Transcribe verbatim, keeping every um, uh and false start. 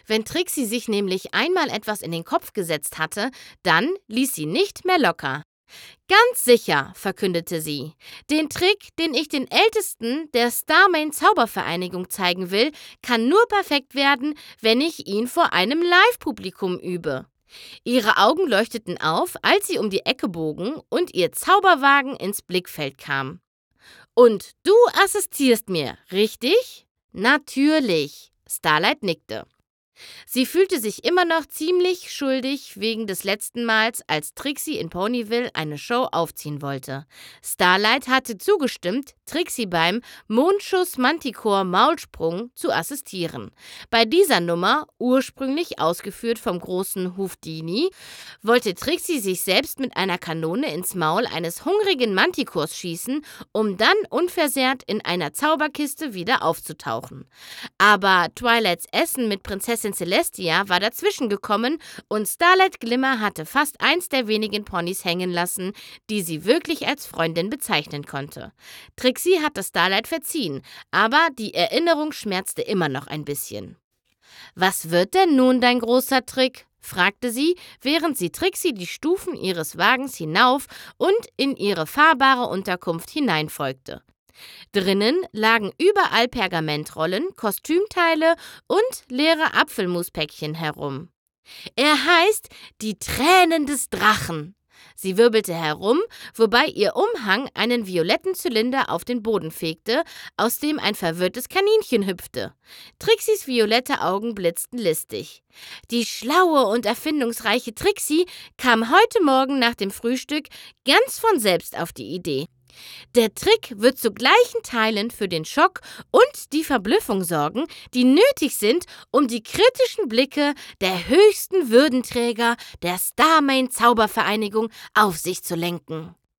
Wenn Trixie sich nämlich einmal etwas in den Kopf gesetzt hatte, dann ließ sie nicht mehr locker. »Ganz sicher«, verkündete sie. »Den Trick, den ich den Ältesten der Starmain-Zaubervereinigung zeigen will, kann nur perfekt werden, wenn ich ihn vor einem Live-Publikum übe.« Ihre Augen leuchteten auf, als sie um die Ecke bogen und ihr Zauberwagen ins Blickfeld kam. »Und du assistierst mir, richtig?« »Natürlich«, Starlight nickte. Sie fühlte sich immer noch ziemlich schuldig wegen des letzten Mals, als Trixie in Ponyville eine Show aufziehen wollte. Starlight hatte zugestimmt, Trixie beim Mondschuss-Manticore-Maulsprung zu assistieren. Bei dieser Nummer, ursprünglich ausgeführt vom großen Houdini, wollte Trixie sich selbst mit einer Kanone ins Maul eines hungrigen Mantikors schießen, um dann unversehrt in einer Zauberkiste wieder aufzutauchen. Aber Twilights Essen mit Prinzessin Celestia war dazwischen gekommen und Starlight Glimmer hatte fast eins der wenigen Ponys hängen lassen, die sie wirklich als Freundin bezeichnen konnte. Trixie hatte Starlight verziehen, aber die Erinnerung schmerzte immer noch ein bisschen. »Was wird denn nun dein großer Trick?« fragte sie, während sie Trixie die Stufen ihres Wagens hinauf und in ihre fahrbare Unterkunft hineinfolgte. Drinnen lagen überall Pergamentrollen, Kostümteile und leere Apfelmuspäckchen herum. »Er heißt die Tränen des Drachen«. Sie wirbelte herum, wobei ihr Umhang einen violetten Zylinder auf den Boden fegte, aus dem ein verwirrtes Kaninchen hüpfte. Trixies violette Augen blitzten listig. Die schlaue und erfindungsreiche Trixie kam heute Morgen nach dem Frühstück ganz von selbst auf die Idee. Der Trick wird zu gleichen Teilen für den Schock und die Verblüffung sorgen, die nötig sind, um die kritischen Blicke der höchsten Würdenträger der Starmain-Zaubervereinigung auf sich zu lenken.